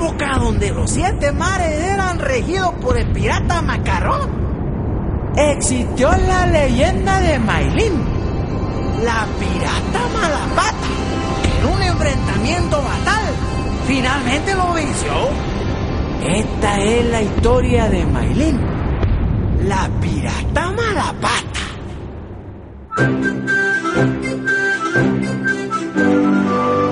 época donde los 7 mares eran regidos por el pirata Macarrón, existió la leyenda de Maylin, la pirata Malapata, que en un enfrentamiento fatal finalmente lo venció. Esta es la historia de Maylin, la pirata Malapata.